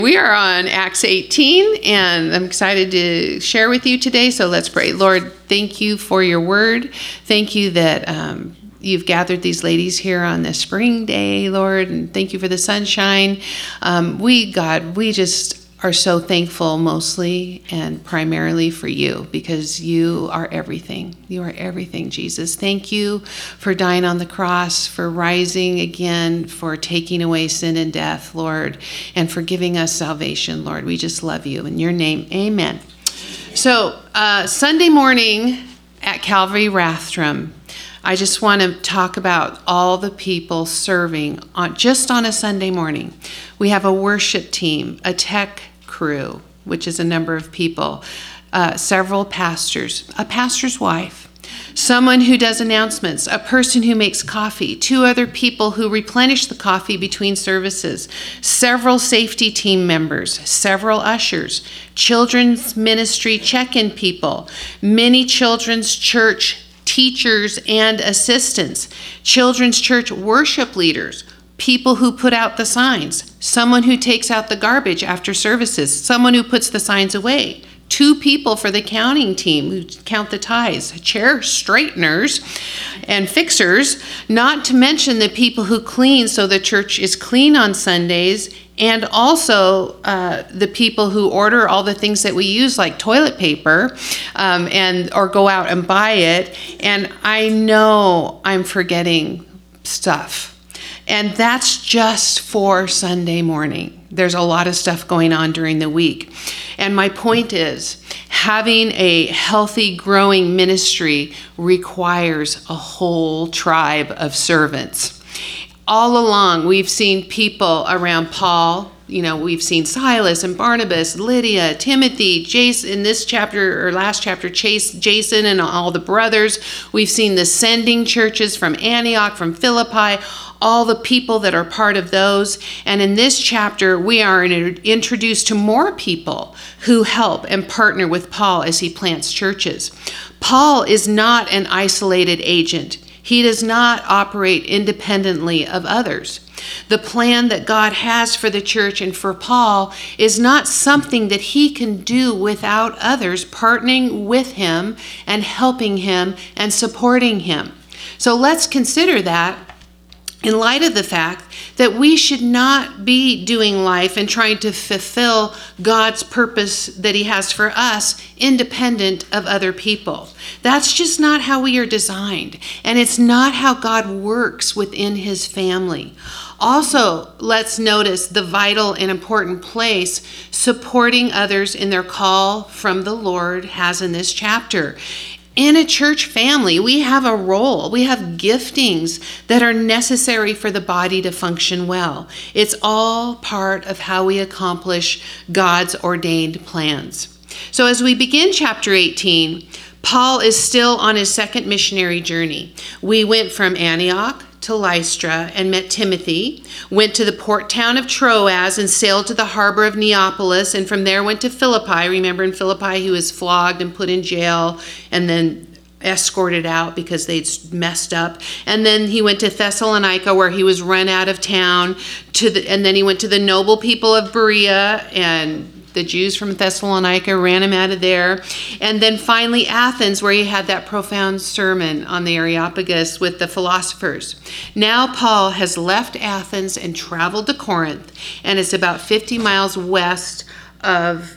We are on Acts 18, and I'm excited to share with you today, so let's pray. Lord, thank you for your word. Thank you that you've gathered these ladies here on this spring day, Lord, and thank you for the sunshine. We just are so thankful mostly and primarily for you, because you are everything. You are everything, Jesus. Thank you for dying on the cross, for rising again, for taking away sin and death, Lord, and for giving us salvation, Lord. We just love you. In your name, amen. So Sunday morning at Calvary Rathdrum, I just want to talk about all the people serving just on a Sunday morning. We have a worship team, a tech crew, which is a number of people, several pastors, a pastor's wife, someone who does announcements, a person who makes coffee, 2 other people who replenish the coffee between services, several safety team members, several ushers, children's ministry check-in people, many children's church teachers and assistants, children's church worship leaders, people who put out the signs, someone who takes out the garbage after services, someone who puts the signs away, 2 people for the counting team who count the tithes, chair straighteners and fixers, not to mention the people who clean so the church is clean on Sundays, and also the people who order all the things that we use, like toilet paper, or go out and buy it. And I know I'm forgetting stuff. And that's just for Sunday morning. There's a lot of stuff going on during the week. And my point is, having a healthy, growing ministry requires a whole tribe of servants. All along, we've seen people around Paul. We've seen Silas and Barnabas, Lydia, Timothy, Jason, in this chapter or last chapter, Jason and all the brothers. We've seen the sending churches from Antioch, from Philippi, all the people that are part of those. And in this chapter, we are introduced to more people who help and partner with Paul as he plants churches. Paul is not an isolated agent. He does not operate independently of others. The plan that God has for the church and for Paul is not something that he can do without others partnering with him and helping him and supporting him. So let's consider that in light of the fact that we should not be doing life and trying to fulfill God's purpose that he has for us independent of other people. That's just not how we are designed, and it's not how God works within his family. Also, let's notice the vital and important place supporting others in their call from the Lord has in this chapter. In a church family, we have a role. We have giftings that are necessary for the body to function well. It's all part of how we accomplish God's ordained plans. So as we begin chapter 18, Paul is still on his second missionary journey. We went from Antioch to Lystra and met Timothy, went to the port town of Troas and sailed to the harbor of Neapolis, and from there went to Philippi. Remember, in Philippi he was flogged and put in jail and then escorted out because they'd messed up. And then he went to Thessalonica, where he was run out of town, and then he went to the noble people of Berea, and the Jews from Thessalonica ran him out of there. And then finally Athens, where he had that profound sermon on the Areopagus with the philosophers. Now Paul has left Athens and traveled to Corinth, and it's about 50 miles west of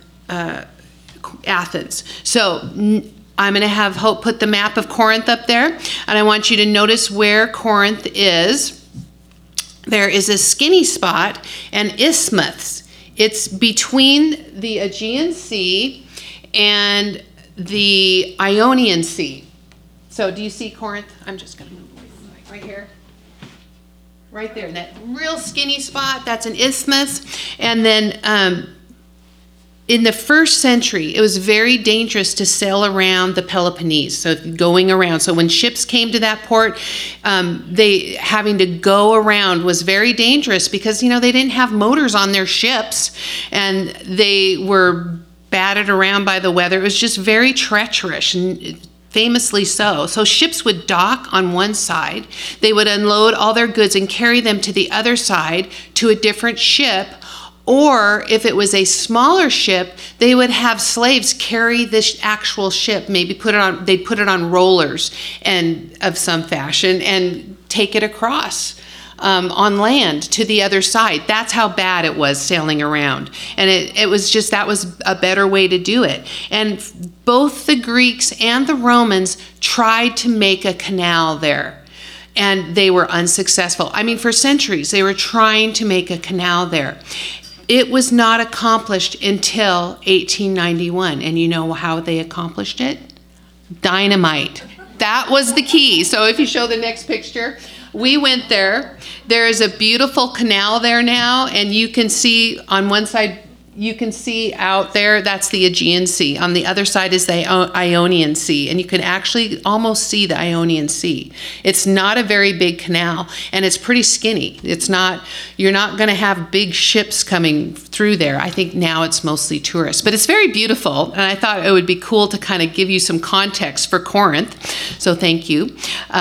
Athens. So I'm going to have Hope put the map of Corinth up there, and I want you to notice where Corinth is. There is a skinny spot, and isthmus. It's between the Aegean Sea and the Ionian Sea. So do you see Corinth? I'm just going to move right here. Right there, that real skinny spot, that's an isthmus. And then in the first century, it was very dangerous to sail around the Peloponnese, so going around. So when ships came to that port, they having to go around was very dangerous because, they didn't have motors on their ships, and they were battered around by the weather. It was just very treacherous, and famously so. So ships would dock on one side. They would unload all their goods and carry them to the other side to a different ship, Or if it was a smaller ship, they would have slaves carry this actual ship, maybe they'd put it on rollers and of some fashion and take it across on land to the other side. That's how bad it was sailing around. And it was just, that was a better way to do it. And both the Greeks and the Romans tried to make a canal there. And they were unsuccessful. I mean, for centuries, they were trying to make a canal there. It was not accomplished until 1891. And you know how they accomplished it? Dynamite. That was the key. So if you show the next picture, we went there. There is a beautiful canal there now, and you can see on one side, you can see out there, that's the Aegean Sea. On the other side is the Ionian Sea, and you can actually almost see the Ionian Sea. It's not a very big canal, and it's pretty skinny. You're not going to have big ships coming through there. I think now it's mostly tourists, but it's very beautiful, and I thought it would be cool to kind of give you some context for Corinth, so thank you.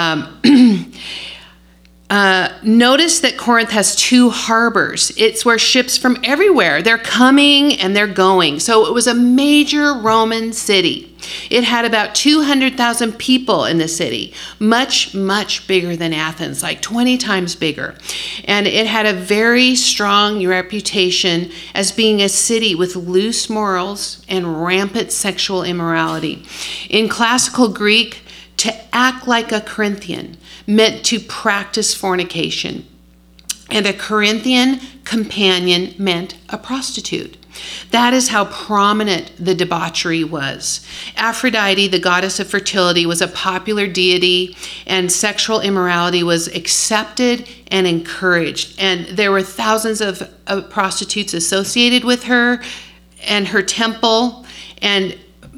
Notice that Corinth has 2 harbors. It's where ships from everywhere, they're coming and they're going. So it was a major Roman city. It had about 200,000 people in the city, much, much bigger than Athens, like 20 times bigger. And it had a very strong reputation as being a city with loose morals and rampant sexual immorality. In classical Greek, to act like a Corinthian meant to practice fornication, and a Corinthian companion meant a prostitute. That is how prominent the debauchery was. Aphrodite, the goddess of fertility, was a popular deity, and sexual immorality was accepted and encouraged. And there were thousands of prostitutes associated with her and her temple, and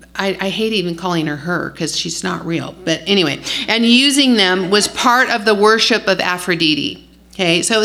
I hate even calling her because she's not real. But anyway, and using them was part of the worship of Aphrodite. Okay, so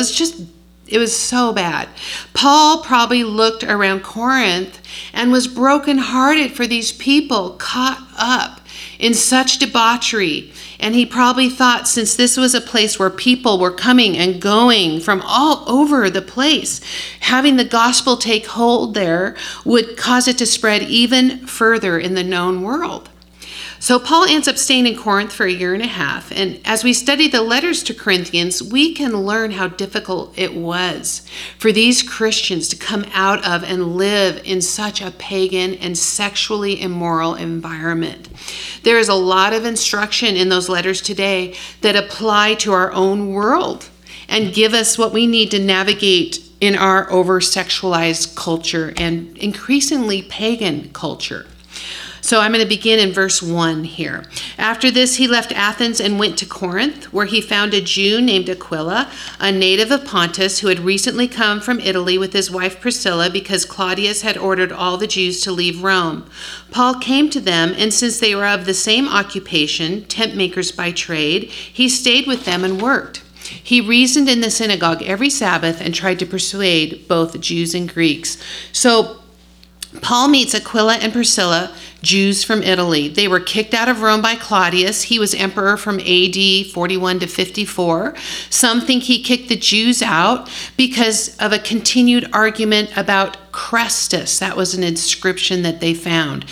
it was so bad. Paul probably looked around Corinth and was brokenhearted for these people caught up in such debauchery. And he probably thought, since this was a place where people were coming and going from all over the place, having the gospel take hold there would cause it to spread even further in the known world. So Paul ends up staying in Corinth for 1.5 years. And as we study the letters to Corinthians, we can learn how difficult it was for these Christians to come out of and live in such a pagan and sexually immoral environment. There is a lot of instruction in those letters today that apply to our own world and give us what we need to navigate in our over-sexualized culture and increasingly pagan culture. So I'm going to begin in verse 1 here. After this, he left Athens and went to Corinth, where he found a Jew named Aquila, a native of Pontus, who had recently come from Italy with his wife Priscilla because Claudius had ordered all the Jews to leave Rome. Paul came to them, and since they were of the same occupation, tent makers by trade, he stayed with them and worked. He reasoned in the synagogue every Sabbath and tried to persuade both Jews and Greeks. So Paul meets Aquila and Priscilla, Jews from Italy. They were kicked out of Rome by Claudius. He was emperor from AD 41 to 54. Some think he kicked the Jews out because of a continued argument about Chrestus. That was an inscription that they found.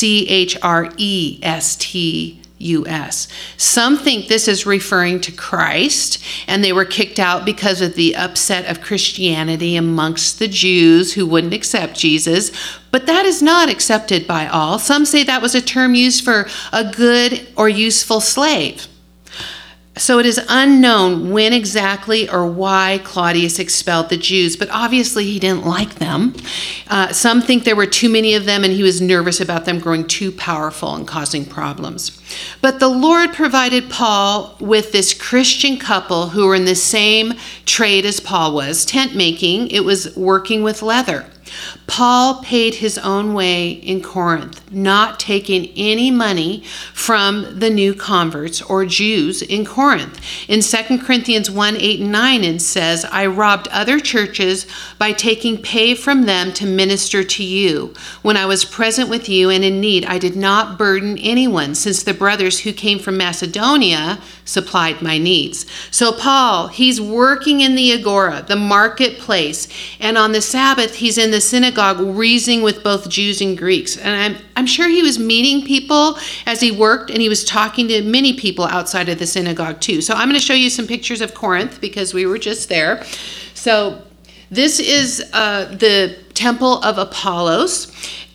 Chrestus. Some think this is referring to Christ, and they were kicked out because of the upset of Christianity amongst the Jews who wouldn't accept Jesus. But that is not accepted by all. Some say that was a term used for a good or useful slave. So it is unknown when exactly or why Claudius expelled the Jews, but obviously he didn't like them. Some think there were too many of them and he was nervous about them growing too powerful and causing problems. But the Lord provided Paul with this Christian couple who were in the same trade as Paul was, tent making. It was working with leather. Paul paid his own way in Corinth, not taking any money from the new converts or Jews in Corinth. In 2 Corinthians 1, 8 and 9, it says, I robbed other churches by taking pay from them to minister to you. When I was present with you and in need, I did not burden anyone, since the brothers who came from Macedonia supplied my needs. So Paul, he's working in the agora, the marketplace, and on the Sabbath, he's in the synagogue reasoning with both Jews and Greeks. And I'm sure he was meeting people as he worked, and he was talking to many people outside of the synagogue too. So I'm going to show you some pictures of Corinth because we were just there. So this is the Temple of Apollos.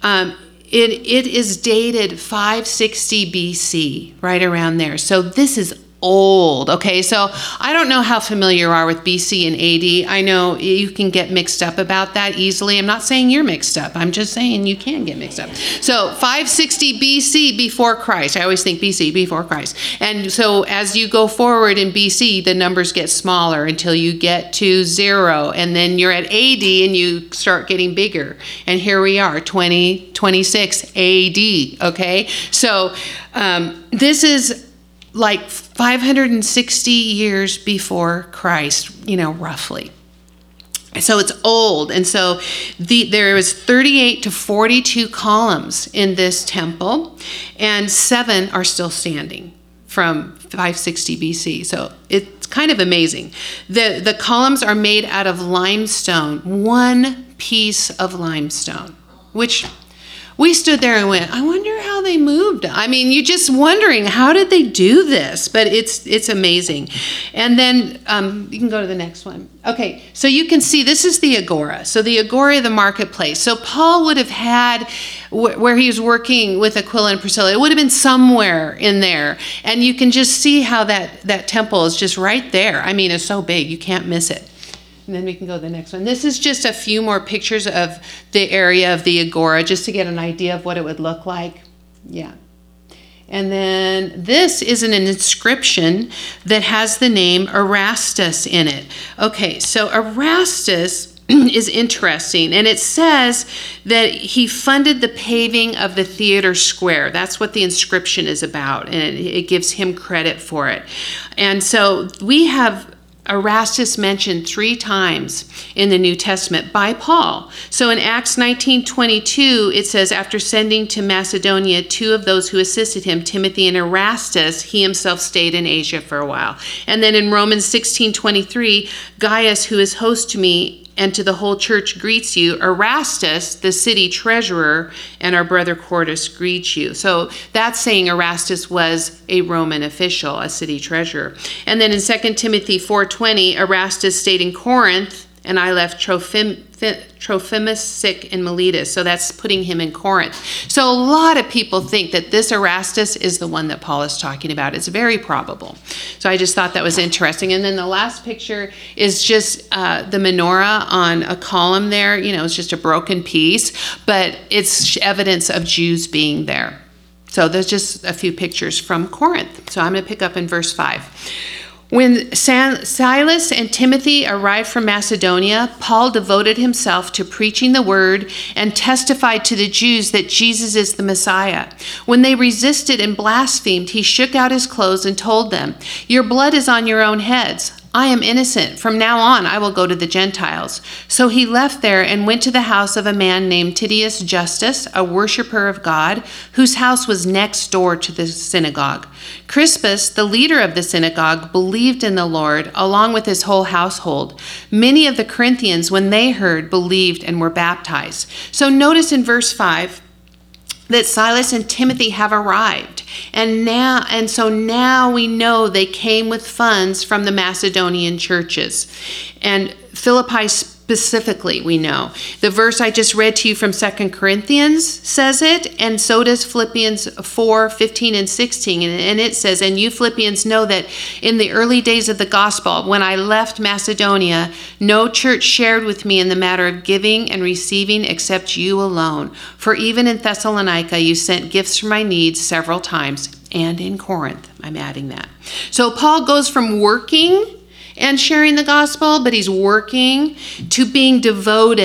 It is dated 560 BC, right around there. So this is old. Okay, so I don't know how familiar you are with BC and AD. I know you can get mixed up about that easily. I'm not saying you're mixed up. I'm just saying you can get mixed up. So 560 BC before Christ. I always think BC before Christ. And so as you go forward in BC, the numbers get smaller until you get to 0. And then you're at AD and you start getting bigger. And here we are, 2026 AD. Okay, so this is like 560 years before Christ, roughly. So it's old. And so there was 38 to 42 columns in this temple, and 7 are still standing from 560 BC. So it's kind of amazing. The columns are made out of limestone, one piece of limestone, which we stood there and went, I wonder how they moved. I mean, you're just wondering, how did they do this? But it's amazing. And then you can go to the next one. Okay, so you can see this is the agora. So the agora, the marketplace. So Paul would have had, where he was working with Aquila and Priscilla, it would have been somewhere in there. And you can just see how that temple is just right there. I mean, it's so big, you can't miss it. And then we can go to the next one. This is just a few more pictures of the area of the agora, just to get an idea of what it would look like. Yeah. And then this is an inscription that has the name Erastus in it. Okay, so Erastus is interesting, and it says that he funded the paving of the theater square. That's what the inscription is about, and it gives him credit for it. And so we have Erastus mentioned 3 times in the New Testament by Paul. So in Acts 19:22, it says, after sending to Macedonia 2 of those who assisted him, Timothy and Erastus, he himself stayed in Asia for a while. And then in Romans 16:23, Gaius, who is host to me and to the whole church, greets you. Erastus, the city treasurer, and our brother Quartus greet you. So that's saying Erastus was a Roman official, a city treasurer. And then in 2 Timothy 4:20, Erastus stayed in Corinth, and I left Trophimus sick in Miletus. So that's putting him in Corinth. So a lot of people think that this Erastus is the one that Paul is talking about. It's very probable. So I just thought that was interesting. And then the last picture is just the menorah on a column there. It's just a broken piece, but it's evidence of Jews being there. So there's just a few pictures from Corinth. So I'm going to pick up in verse 5. When Silas and Timothy arrived from Macedonia, Paul devoted himself to preaching the word and testified to the Jews that Jesus is the Messiah. When they resisted and blasphemed, he shook out his clothes and told them, "Your blood is on your own heads. I am innocent. From now on, I will go to the Gentiles." So he left there and went to the house of a man named Titius Justus, a worshiper of God, whose house was next door to the synagogue. Crispus, the leader of the synagogue, believed in the Lord, along with his whole household. Many of the Corinthians, when they heard, believed and were baptized. So notice in verse 5 that Silas and Timothy have arrived. And so now we know they came with funds from the Macedonian churches. And Philippi specifically, we know. The verse I just read to you from 2 Corinthians says it, and so does Philippians 4:15 and 16. And it says, "And you Philippians know that in the early days of the gospel, when I left Macedonia, no church shared with me in the matter of giving and receiving except you alone. For even in Thessalonica, you sent gifts for my needs several times, and in Corinth." I'm adding that. So Paul goes from working and sharing the gospel, but he's working to being devoted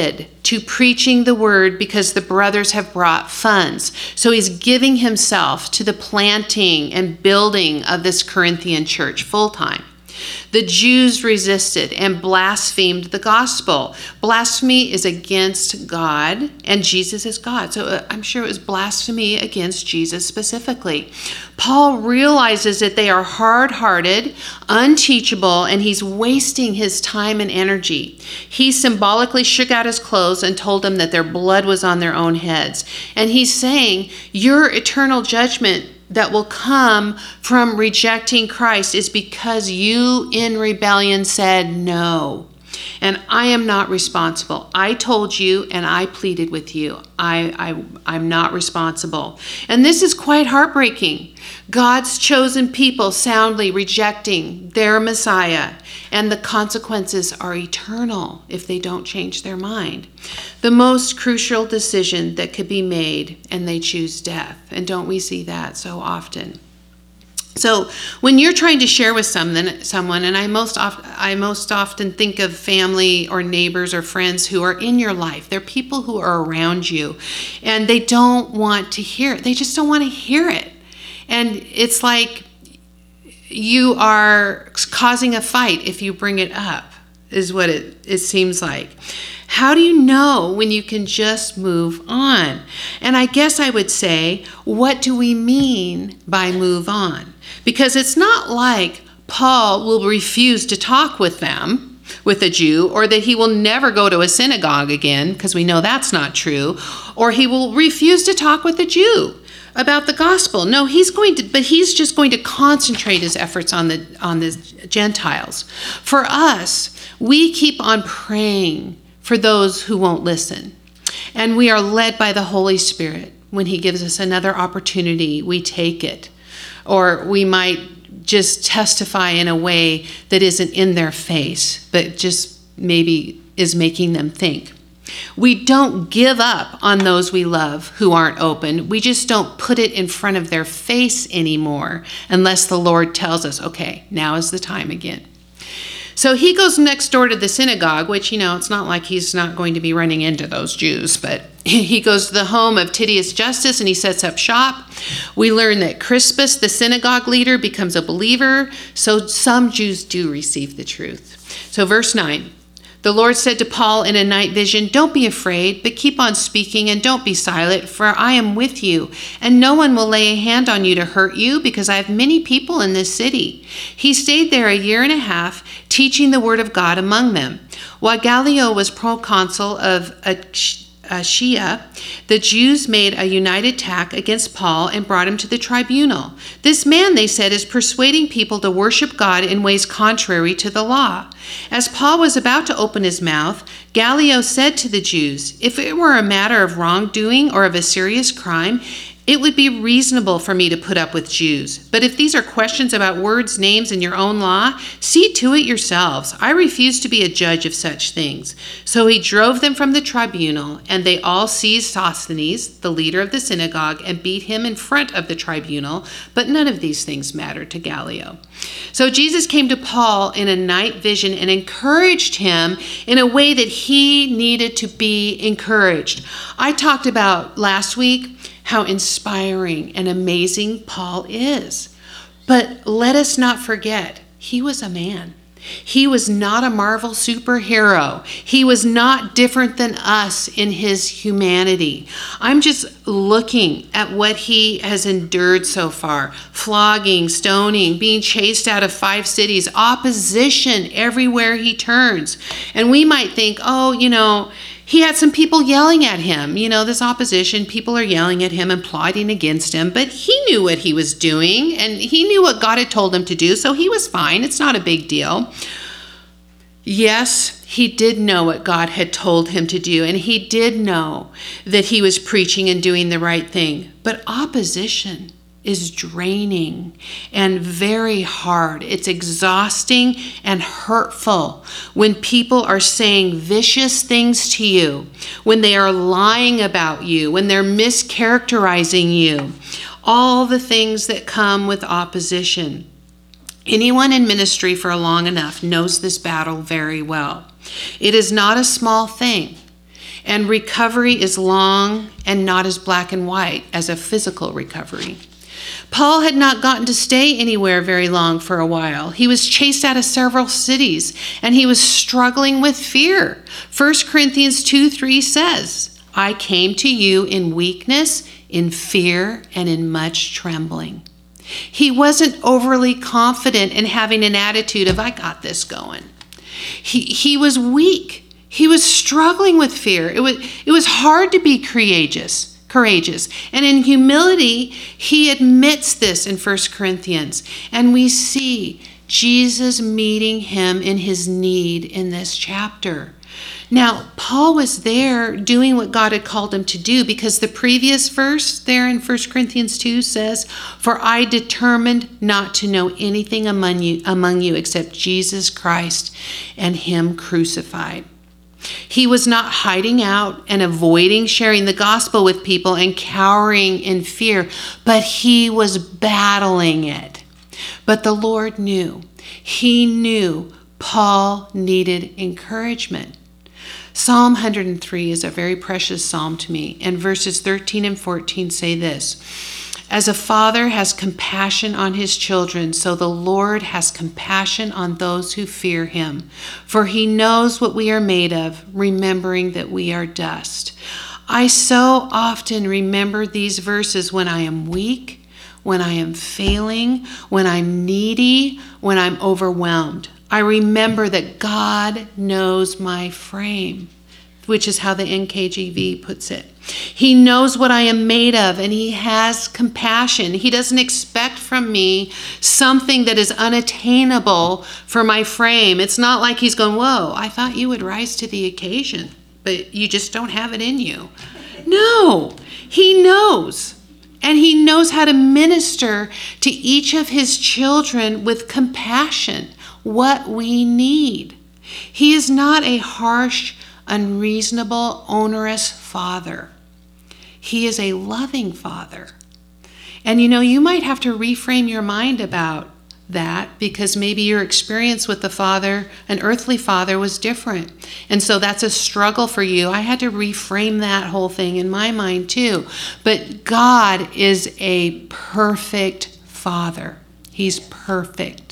to preaching the word because the brothers have brought funds. So he's giving himself to the planting and building of this Corinthian church full time. The Jews resisted and blasphemed the gospel. Blasphemy is against God, and Jesus is God. So I'm sure it was blasphemy against Jesus specifically. Paul realizes that they are hard-hearted, unteachable, and he's wasting his time and energy. He symbolically shook out his clothes and told them that their blood was on their own heads. And he's saying, your eternal judgment that will come from rejecting Christ is because you in rebellion said no. And I am not responsible. I told you and I pleaded with you. I'm not responsible. And this is quite heartbreaking. God's chosen people soundly rejecting their Messiah, and the consequences are eternal if they don't change their mind. The most crucial decision that could be made, and they choose death. And don't we see that so often? So when you're trying to share with someone, and I most often think of family or neighbors or friends who are in your life. They're people who are around you, and they don't want to hear it. They just don't want to hear it. And it's like you are causing a fight if you bring it up, is what it seems like. How do you know when you can just move on? And I guess I would say, what do we mean by move on? Because it's not like Paul will refuse to talk with them, with a Jew, or that he will never go to a synagogue again, because we know that's not true, or he will refuse to talk with a Jew about the gospel. No, he's just going to concentrate his efforts on the Gentiles. For us, we keep on praying for those who won't listen. And we are led by the Holy Spirit. When he gives us another opportunity, we take it. Or we might just testify in a way that isn't in their face, but just maybe is making them think. We don't give up on those we love who aren't open. We just don't put it in front of their face anymore unless the Lord tells us, okay, now is the time again. So he goes next door to the synagogue, which, it's not like he's not going to be running into those Jews, but he goes to the home of Titius Justus and he sets up shop. We learn that Crispus, the synagogue leader, becomes a believer. So some Jews do receive the truth. So verse 9. The Lord said to Paul in a night vision, don't be afraid, but keep on speaking and don't be silent, for I am with you, and no one will lay a hand on you to hurt you, because I have many people in this city. He stayed there 1.5 years, teaching the word of God among them. While Gallio was proconsul of Achaia, the Jews made a united attack against Paul and brought him to the tribunal. This man, they said, is persuading people to worship God in ways contrary to the law. As Paul was about to open his mouth, Gallio said to the Jews, if it were a matter of wrongdoing or of a serious crime, it would be reasonable for me to put up with Jews. But if these are questions about words, names, and your own law, see to it yourselves. I refuse to be a judge of such things. So he drove them from the tribunal, and they all seized Sosthenes, the leader of the synagogue, and beat him in front of the tribunal. But none of these things mattered to Gallio. So Jesus came to Paul in a night vision and encouraged him in a way that he needed to be encouraged. I talked about last week how inspiring and amazing Paul is. But let us not forget, he was a man. He was not a Marvel superhero. He was not different than us in his humanity. I'm just looking at what he has endured so far. Flogging, stoning, being chased out of 5 cities, opposition everywhere he turns. And we might think, he had some people yelling at him. This opposition, people are yelling at him and plotting against him. But he knew what he was doing, and he knew what God had told him to do, so he was fine. It's not a big deal. Yes, he did know what God had told him to do, and he did know that he was preaching and doing the right thing. But opposition is draining and very hard. It's exhausting and hurtful when people are saying vicious things to you, when they are lying about you, when they're mischaracterizing you, all the things that come with opposition. Anyone in ministry for long enough knows this battle very well. It is not a small thing. And recovery is long and not as black and white as a physical recovery. Paul had not gotten to stay anywhere very long for a while. He was chased out of several cities, and he was struggling with fear. 1 Corinthians 2:3 says, I came to you in weakness, in fear, and in much trembling. He wasn't overly confident in having an attitude of, I got this going. He was weak. He was struggling with fear. It was hard to be courageous. And in humility, he admits this in 1 Corinthians. And we see Jesus meeting him in his need in this chapter. Now, Paul was there doing what God had called him to do, because the previous verse there in 1 Corinthians 2 says, For I determined not to know anything among you except Jesus Christ and him crucified. He was not hiding out and avoiding sharing the gospel with people and cowering in fear, but he was battling it. But the Lord knew. He knew Paul needed encouragement. Psalm 103 is a very precious psalm to me, and verses 13 and 14 say this, As a father has compassion on his children, so the Lord has compassion on those who fear him. For he knows what we are made of, remembering that we are dust. I so often remember these verses when I am weak, when I am failing, when I'm needy, when I'm overwhelmed. I remember that God knows my frame, which is how the NKJV puts it. He knows what I am made of, and he has compassion. He doesn't expect from me something that is unattainable for my frame. It's not like he's going, whoa, I thought you would rise to the occasion, but you just don't have it in you. No, he knows. And he knows how to minister to each of his children with compassion, what we need. He is not a harsh, unreasonable, onerous father. He is a loving father. And you might have to reframe your mind about that, because maybe your experience with the father, an earthly father, was different. And so that's a struggle for you. I had to reframe that whole thing in my mind too. But God is a perfect father. He's perfect.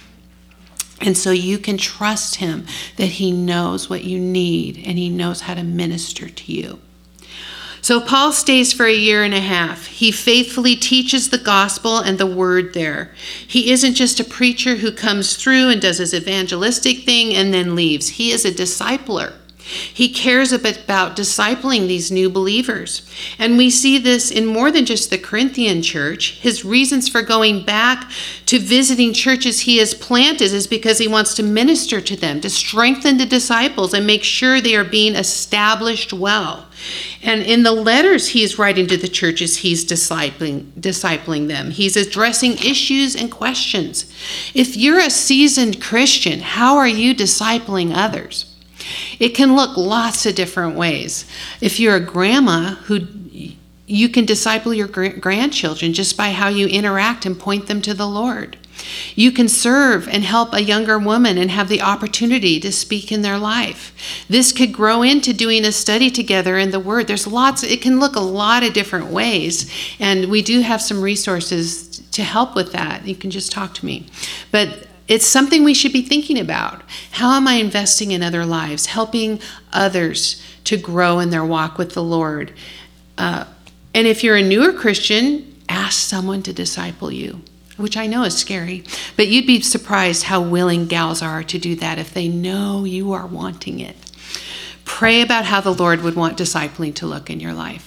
And so you can trust him that he knows what you need and he knows how to minister to you. So Paul stays for 1.5 years. He faithfully teaches the gospel and the word there. He isn't just a preacher who comes through and does his evangelistic thing and then leaves. He is a discipler. He cares about discipling these new believers. And we see this in more than just the Corinthian church. His reasons for going back to visiting churches he has planted is because he wants to minister to them, to strengthen the disciples and make sure they are being established well. And in the letters he's writing to the churches, he's discipling them. He's addressing issues and questions. If you're a seasoned Christian, how are you discipling others? It can look lots of different ways. If you're a grandma, you can disciple your grandchildren just by how you interact and point them to the Lord. You can serve and help a younger woman and have the opportunity to speak in their life. This could grow into doing a study together in the Word. It can look a lot of different ways, and we do have some resources to help with that. You can just talk to me. But it's something we should be thinking about. How am I investing in other lives, helping others to grow in their walk with the Lord? And if you're a newer Christian, ask someone to disciple you, which I know is scary, but you'd be surprised how willing gals are to do that if they know you are wanting it. Pray about how the Lord would want discipling to look in your life.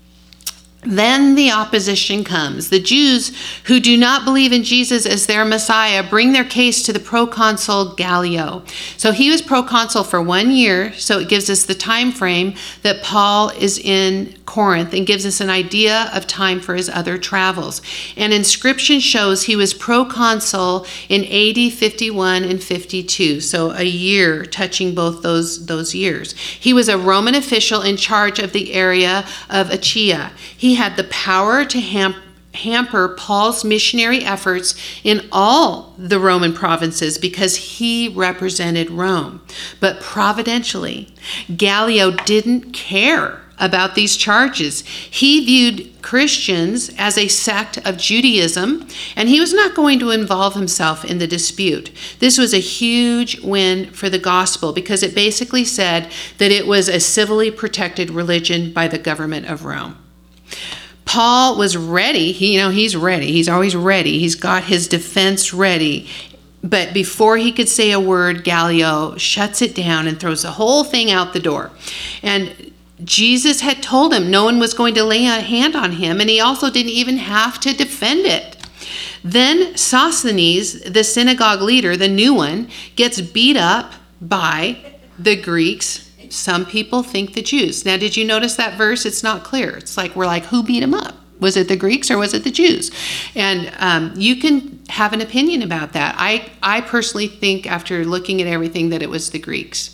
Then the opposition comes. The Jews who do not believe in Jesus as their Messiah bring their case to the proconsul Gallio. So he was proconsul for 1 year, so it gives us the time frame that Paul is in Corinth and gives us an idea of time for his other travels. And inscription shows he was proconsul in AD 51 and 52, so a year touching both those years. He was a Roman official in charge of the area of Achaia. He had the power to hamper Paul's missionary efforts in all the Roman provinces because he represented Rome. But providentially, Gallio didn't care about these charges. He viewed Christians as a sect of Judaism, and he was not going to involve himself in the dispute. This was a huge win for the gospel because it basically said that it was a civilly protected religion by the government of Rome. Paul was ready. He's ready. He's always ready. He's got his defense ready. But before he could say a word, Gallio shuts it down and throws the whole thing out the door. And Jesus had told him no one was going to lay a hand on him, and he also didn't even have to defend it. Then Sosthenes, the synagogue leader, the new one, gets beat up by the Greeks. Some people think the Jews. Now, did you notice that verse? It's not clear. It's like, we're like, who beat him up? Was it the Greeks or was it the Jews? And you can have an opinion about that. I personally think, after looking at everything, that it was the Greeks.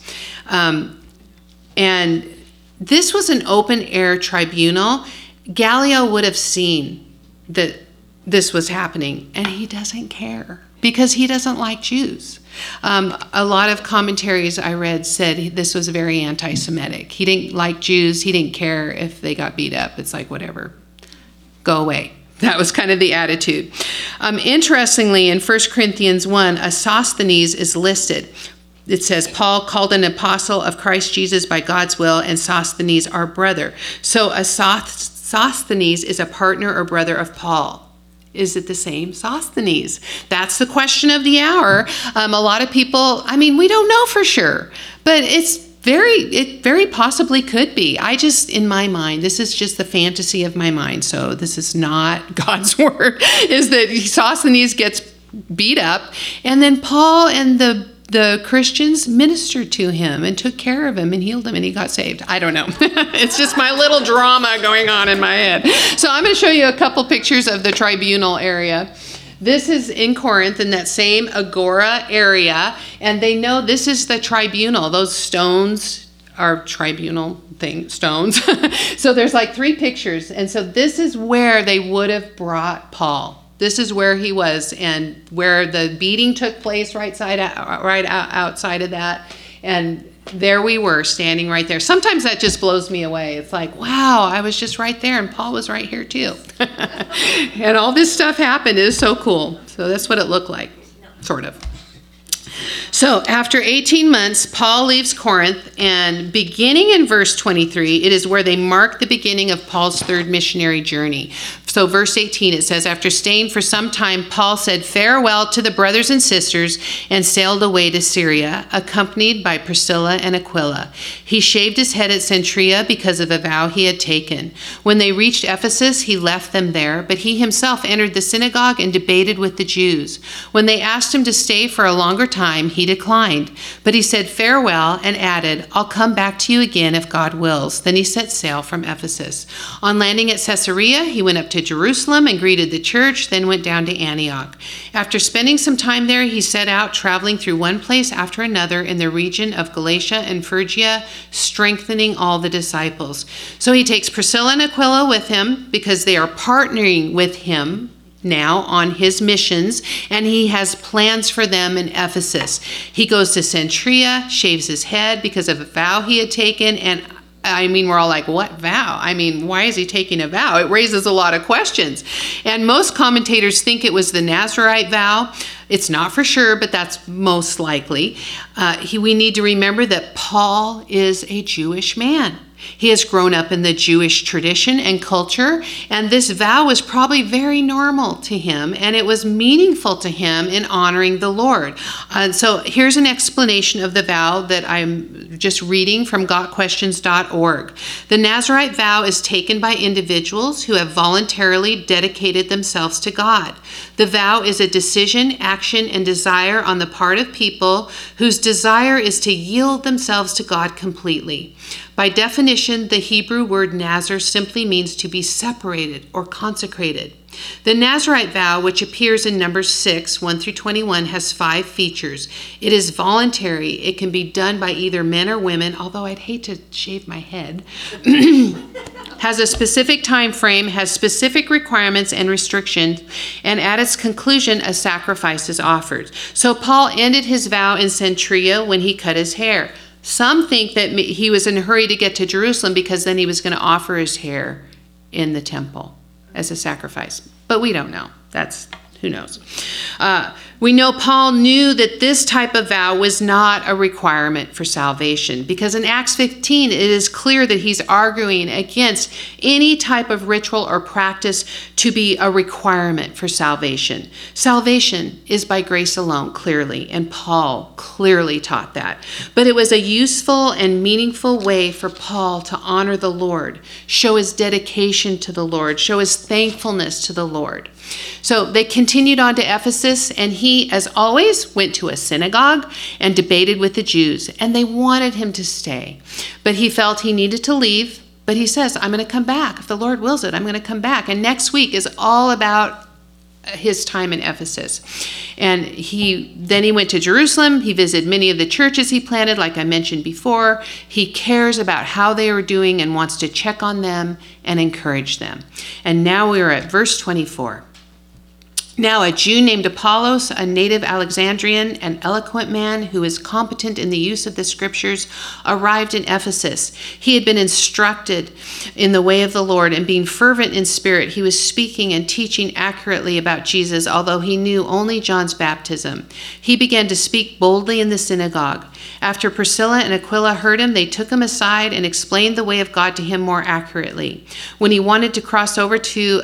And this was an open-air tribunal. Gallio would have seen that this was happening, and he doesn't care because he doesn't like Jews. A lot of commentaries I read said this was very anti-Semitic. He didn't like Jews. He didn't care if they got beat up. It's like, whatever, go away. That was kind of the attitude. Interestingly, in 1 Corinthians 1, a Sosthenes is listed. It says, Paul, called an apostle of Christ Jesus by God's will, and Sosthenes, our brother. So a Sosthenes is a partner or brother of Paul. Is it the same Sosthenes? That's the question of the hour. A lot of people, we don't know for sure, but it very possibly could be. In my mind, this is just the fantasy of my mind, so this is not God's word, is that Sosthenes gets beat up, and then Paul and the Christians ministered to him and took care of him and healed him, and he got saved. I don't know. It's just my little drama going on in my head. So I'm going to show you a couple pictures of the tribunal area. This is in Corinth, in that same agora area, and they know this is the tribunal. Those stones are tribunal stones. So there's like 3 pictures, and so this is where they would have brought Paul. This is where he was, and where the beating took place, right outside of that. And there we were, standing right there. Sometimes that just blows me away. It's like, wow, I was just right there, and Paul was right here too. And all this stuff happened. It is so cool. So that's what it looked like, sort of. So after 18 months, Paul leaves Corinth, and beginning in verse 23, it is where they mark the beginning of Paul's 3rd missionary journey. So verse 18, it says, after staying for some time, Paul said farewell to the brothers and sisters and sailed away to Syria, accompanied by Priscilla and Aquila. He shaved his head at Cenchrea because of a vow he had taken. When they reached Ephesus, he left them there, but he himself entered the synagogue and debated with the Jews. When they asked him to stay for a longer time, he declined. But he said farewell and added, I'll come back to you again if God wills. Then he set sail from Ephesus. On landing at Caesarea, he went up to Jerusalem and greeted the church, then went down to Antioch. After spending some time there, he set out, traveling through one place after another in the region of Galatia and Phrygia, strengthening all the disciples. So he takes Priscilla and Aquila with him because they are partnering with him now on his missions, and he has plans for them in Ephesus. He goes to Cenchrea, shaves his head because of a vow he had taken, and we're all like, what vow? Why is he taking a vow? It raises a lot of questions. And most commentators think it was the Nazirite vow. It's not for sure, but that's most likely. We need to remember that Paul is a Jewish man. He has grown up in the Jewish tradition and culture, and this vow was probably very normal to him, and it was meaningful to him in honoring the Lord. So here's an explanation of the vow that I'm just reading from gotquestions.org. The Nazirite vow is taken by individuals who have voluntarily dedicated themselves to God. The vow is a decision, action, and desire on the part of people whose desire is to yield themselves to God completely. By definition, the Hebrew word nazir simply means to be separated or consecrated. The Nazirite vow, which appears in Numbers 6, 1 through 21, has 5 features. It is voluntary. It can be done by either men or women, although I'd hate to shave my head. has a specific time frame, has specific requirements and restrictions, and at its conclusion, a sacrifice is offered. So Paul ended his vow in Cenchrea when he cut his hair. Some think that he was in a hurry to get to Jerusalem because then he was going to offer his hair in the temple as a sacrifice. But we don't know. Who knows? We know Paul knew that this type of vow was not a requirement for salvation, because in Acts 15, it is clear that he's arguing against any type of ritual or practice to be a requirement for salvation. Salvation is by grace alone, clearly, and Paul clearly taught that. But it was a useful and meaningful way for Paul to honor the Lord, show his dedication to the Lord, show his thankfulness to the Lord. So they continued on to Ephesus, and he, as always, went to a synagogue and debated with the Jews, and they wanted him to stay. But he felt he needed to leave, but he says, I'm going to come back. If the Lord wills it, I'm going to come back. And next week is all about his time in Ephesus. And then he went to Jerusalem. He visited many of the churches he planted, like I mentioned before. He cares about how they are doing and wants to check on them and encourage them. And now we are at verse 24. Now a Jew named Apollos, a native Alexandrian, an eloquent man who is competent in the use of the scriptures, arrived in Ephesus. He had been instructed in the way of the Lord, and being fervent in spirit, he was speaking and teaching accurately about Jesus, although he knew only John's baptism. He began to speak boldly in the synagogue. After Priscilla and Aquila heard him, they took him aside and explained the way of God to him more accurately. When he wanted to cross over to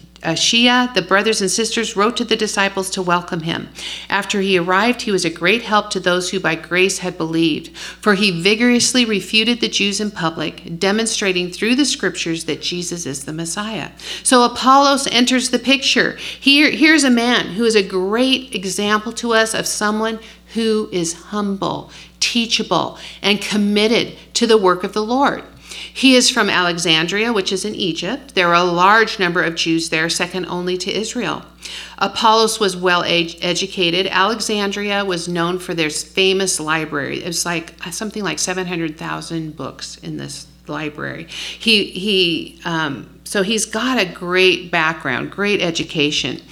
Achaia, the brothers and sisters wrote to the disciples to welcome him. After he arrived, he was a great help to those who by grace had believed, for he vigorously refuted the Jews in public, demonstrating through the scriptures that Jesus is the Messiah. So Apollos enters the picture. Here's a man who is a great example to us of someone who is humble, teachable, and committed to the work of the Lord. He is from Alexandria, which is in Egypt. There are a large number of Jews there, second only to Israel. Apollos was well educated. Alexandria was known for their famous library. It was something like 700,000 books in this library. So he's got a great background, great education.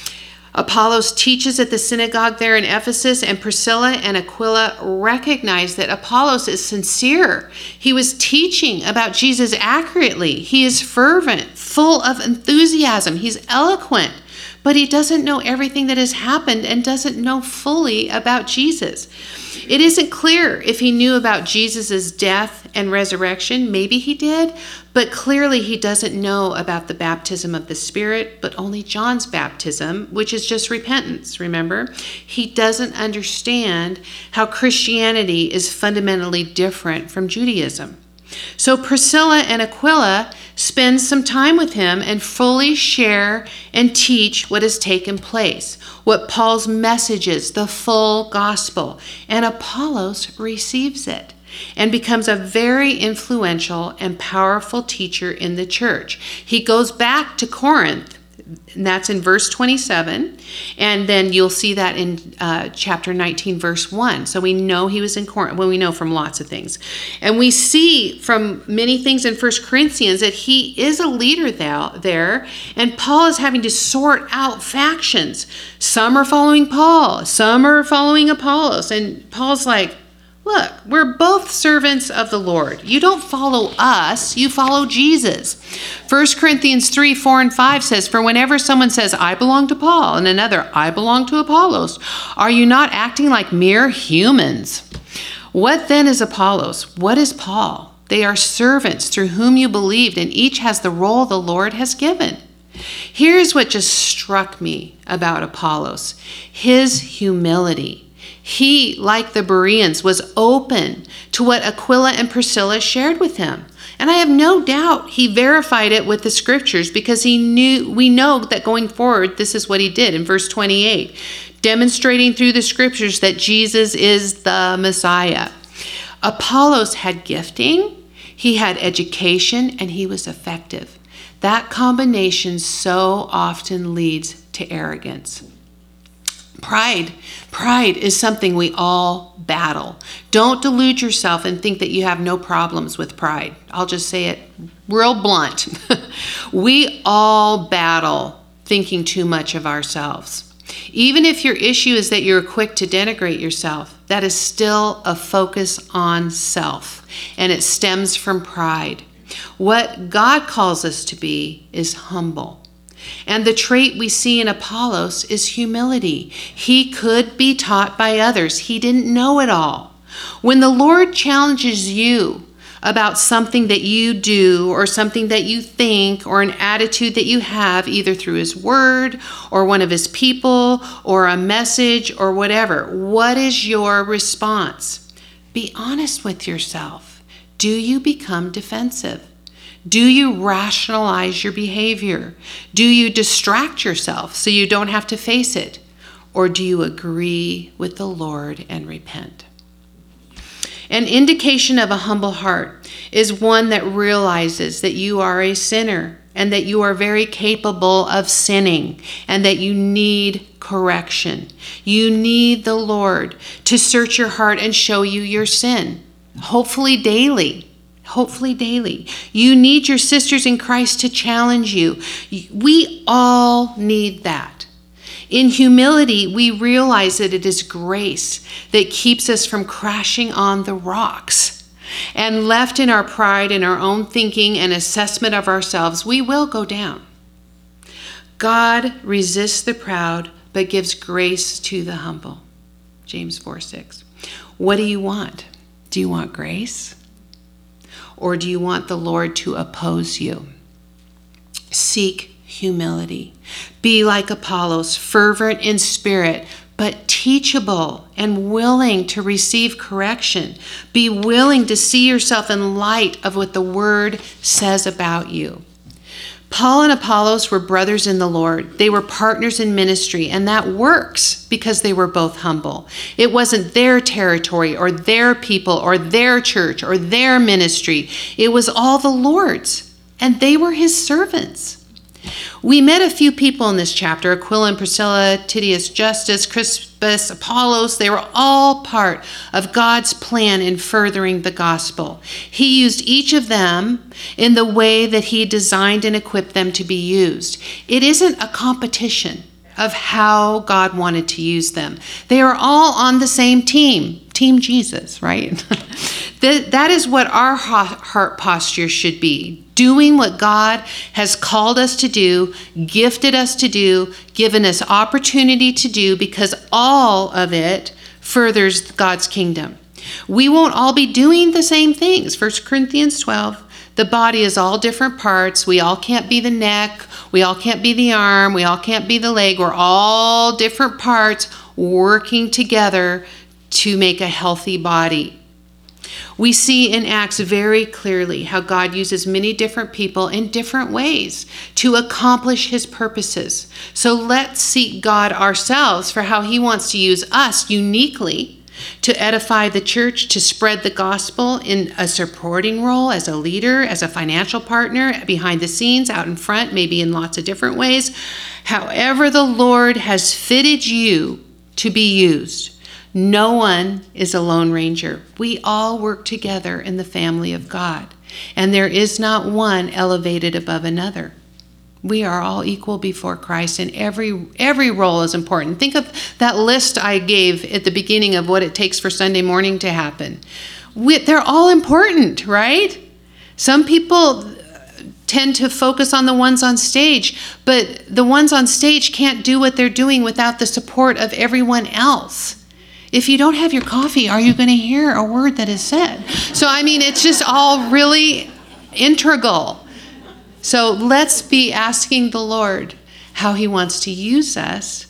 Apollos teaches at the synagogue there in Ephesus, and Priscilla and Aquila recognize that Apollos is sincere. He was teaching about Jesus accurately. He is fervent, full of enthusiasm. He's eloquent, but he doesn't know everything that has happened and doesn't know fully about Jesus. It isn't clear if he knew about Jesus' death and resurrection. Maybe he did, but clearly he doesn't know about the baptism of the Spirit, but only John's baptism, which is just repentance, remember? He doesn't understand how Christianity is fundamentally different from Judaism. So Priscilla and Aquila spend some time with him and fully share and teach what has taken place, what Paul's message is, the full gospel. And Apollos receives it and becomes a very influential and powerful teacher in the church. He goes back to Corinth, and that's in verse 27, and then you'll see that in chapter 19, verse 1. So we know he was in Corinth. Well, we know from lots of things. And we see from many things in 1 Corinthians that he is a leader there, and Paul is having to sort out factions. Some are following Paul, some are following Apollos, and Paul's like, look, we're both servants of the Lord. You don't follow us, you follow Jesus. 1 Corinthians 3, 4, and 5 says, for whenever someone says, I belong to Paul, and another, I belong to Apollos, are you not acting like mere humans? What then is Apollos? What is Paul? They are servants through whom you believed, and each has the role the Lord has given. Here's what just struck me about Apollos, his humility. He, like the Bereans, was open to what Aquila and Priscilla shared with him. And I have no doubt he verified it with the scriptures, because we know that going forward, this is what he did in verse 28, demonstrating through the scriptures that Jesus is the Messiah. Apollos had gifting, he had education, and he was effective. That combination so often leads to arrogance. Pride is something we all battle. Don't delude yourself and think that you have no problems with pride. I'll just say it real blunt. We all battle thinking too much of ourselves. Even if your issue is that you're quick to denigrate yourself, that is still a focus on self, and it stems from pride. What God calls us to be is humble. And the trait we see in Apollos is humility. He could be taught by others. He didn't know it all. When the Lord challenges you about something that you do or something that you think or an attitude that you have, either through his word or one of his people or a message or whatever, what is your response? Be honest with yourself. Do you become defensive? Do you rationalize your behavior? Do you distract yourself so you don't have to face it? Or do you agree with the Lord and repent? An indication of a humble heart is one that realizes that you are a sinner and that you are very capable of sinning and that you need correction. You need the Lord to search your heart and show you your sin, hopefully daily. Hopefully daily. You need your sisters in Christ to challenge you. We all need that. In humility, we realize that it is grace that keeps us from crashing on the rocks. And left in our pride and our own thinking and assessment of ourselves, we will go down. God resists the proud, but gives grace to the humble. James 4:6. What do you want? Do you want grace? Or do you want the Lord to oppose you? Seek humility. Be like Apollos, fervent in spirit, but teachable and willing to receive correction. Be willing to see yourself in light of what the word says about you. Paul and Apollos were brothers in the Lord. They were partners in ministry, and that works because they were both humble. It wasn't their territory or their people or their church or their ministry. It was all the Lord's, and they were his servants. We met a few people in this chapter: Aquila and Priscilla, Titius Justus, Crispus, Apollos. They were all part of God's plan in furthering the gospel. He used each of them in the way that he designed and equipped them to be used. It isn't a competition of how God wanted to use them. They are all on the same team, Team Jesus, right? That is what our heart posture should be. Doing what God has called us to do, gifted us to do, given us opportunity to do, because all of it furthers God's kingdom. We won't all be doing the same things. 1 Corinthians 12, the body is all different parts. We all can't be the neck. We all can't be the arm. We all can't be the leg. We're all different parts working together to make a healthy body. We see in Acts very clearly how God uses many different people in different ways to accomplish his purposes. So let's seek God ourselves for how he wants to use us uniquely to edify the church, to spread the gospel in a supporting role, as a leader, as a financial partner, behind the scenes, out in front, maybe in lots of different ways. However the Lord has fitted you to be used. No one is a lone ranger. We all work together in the family of God, and there is not one elevated above another. We are all equal before Christ, and every role is important. Think of that list I gave at the beginning of what it takes for Sunday morning to happen. They're all important, right? Some people tend to focus on the ones on stage, but the ones on stage can't do what they're doing without the support of everyone else. If you don't have your coffee, are you going to hear a word that is said? So, it's just all really integral. So let's be asking the Lord how he wants to use us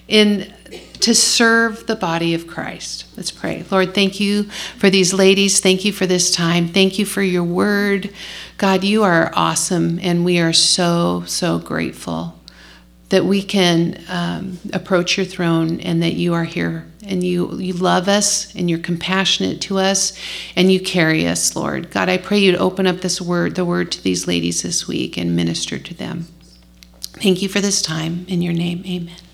to serve the body of Christ. Let's pray. Lord, thank you for these ladies. Thank you for this time. Thank you for your word. God, you are awesome, and we are so, so grateful that we can approach your throne and that you are here and you love us and you're compassionate to us and you carry us, Lord. God, I pray you'd open up the word to these ladies this week and minister to them. Thank you for this time. In your name, amen.